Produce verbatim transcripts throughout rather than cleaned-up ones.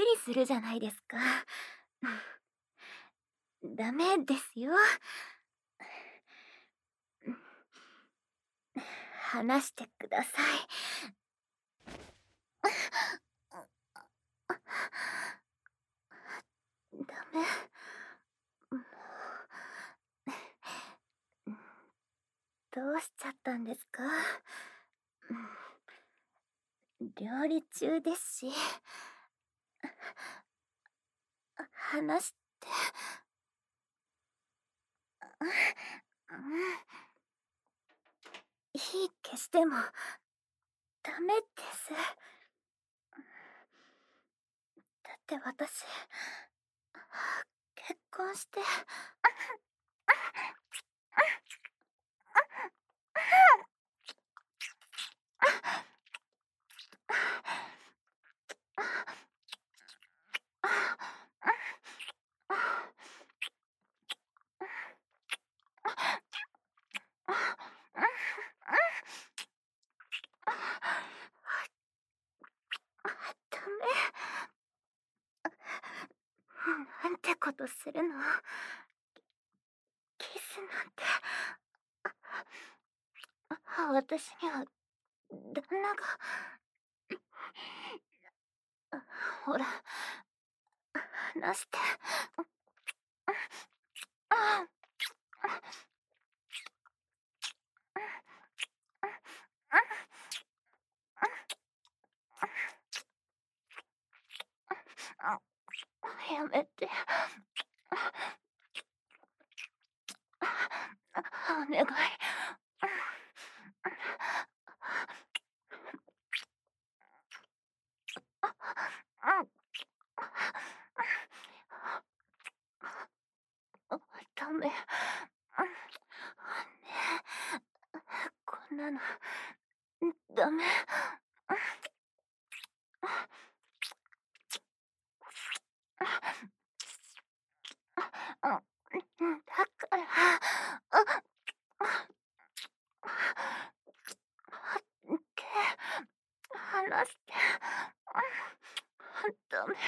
りするじゃないですか。ダメですよ。話してください。ダメ。もう、どうしちゃったんですか？料理中ですし。話して。火消してもダメです。だって私、結婚して。ダメ。なんてことするの。キスなんて。私には旦那が。ほら、話して。やめて。お願い。ダメ。ねえ、こんなのダメ。だから。手離して。ダメ。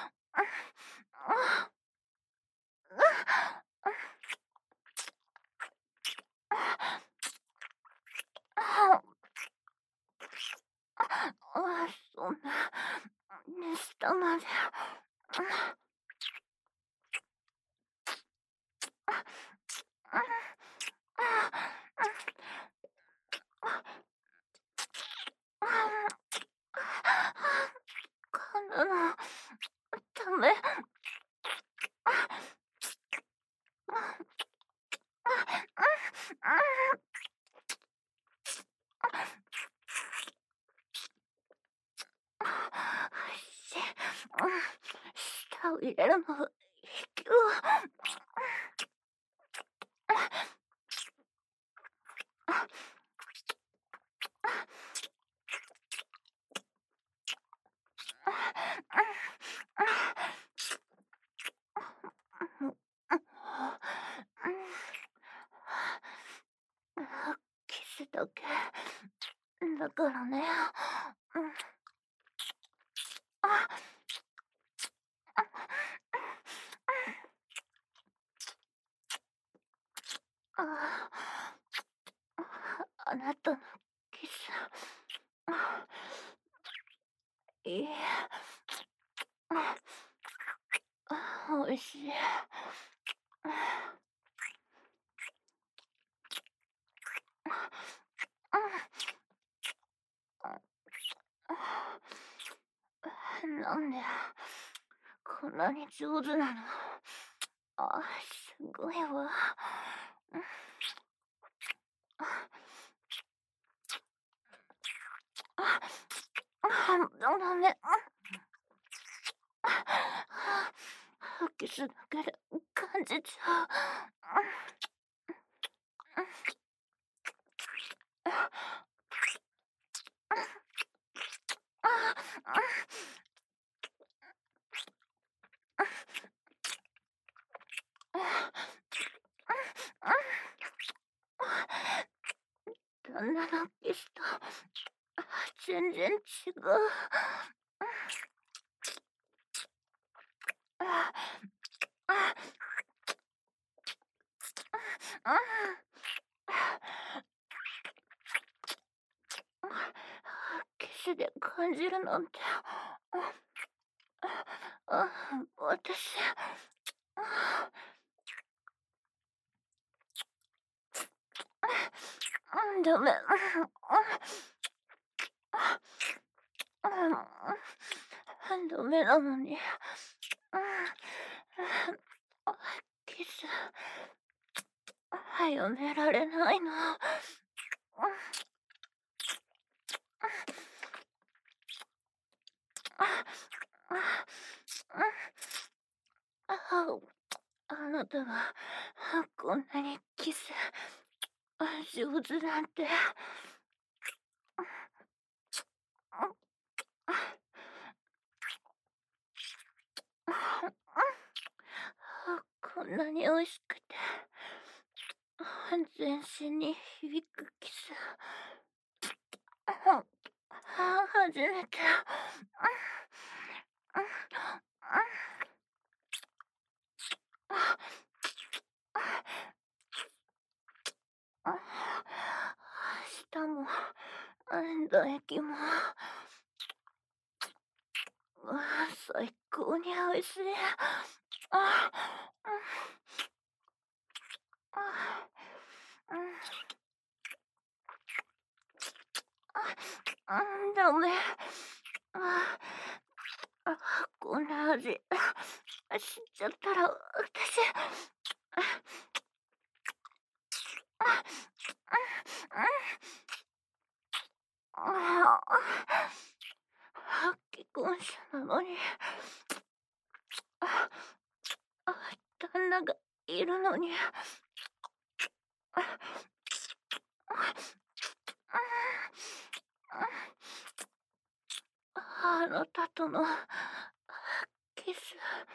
そんな、下まで。こんなのダメ。舌を入れるのを息を。キスだけだからね。あなたのキス、いい。おいしい。なんでこんなに上手なの。あ、すごいわ。ダメ。キスだけで感じちゃう。旦那のキスと全然違う。 キスで感じるなんて。あ、私、ダメ。ダメなのに。キス、やめられないの。あなたがこんなにキス上手なんて。こんなに美味しくて全身に響くキス、初めて。舌も唾液も最高に美味しい。ああ、ダメ。ああ、こんな味知っちゃったら私。既婚者なのに旦那がいるのに。あなたとのキス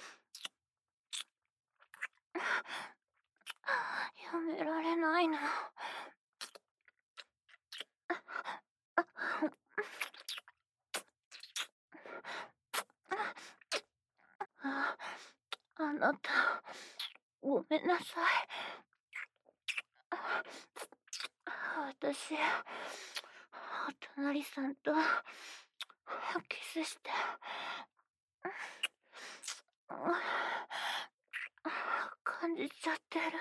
やめられないの。あ、あなた、ごめんなさい。私、お隣さんとキスして、感じちゃってる。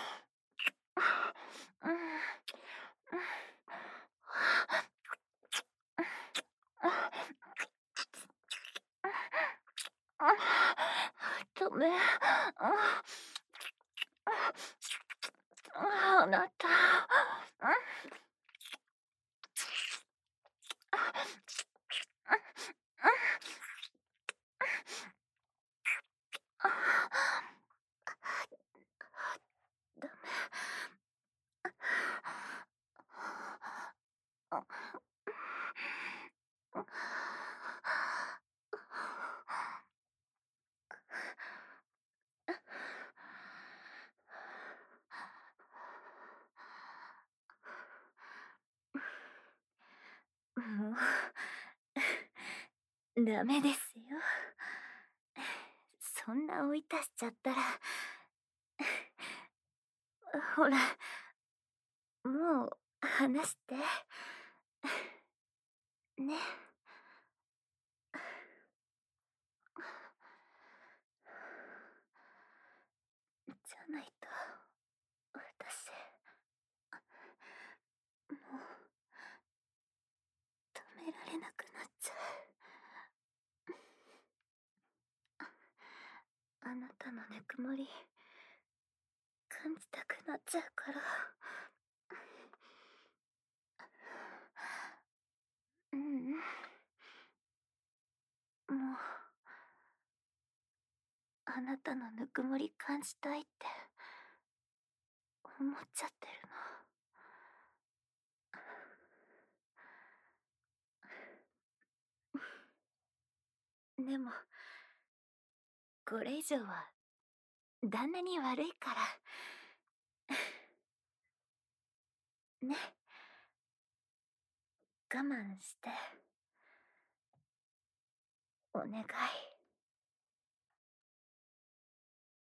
ダメ。あなた。ダメ。もうダメですよ。そんな追い出しちゃったらほら、もう話して。ね。じゃないと私もう止められなくなっちゃう。あなたのぬくもり感じたくなっちゃうから。うん、もうあなたのぬくもり感じたいって思っちゃってるの。でもこれ以上は旦那に悪いからね。我慢してお願い。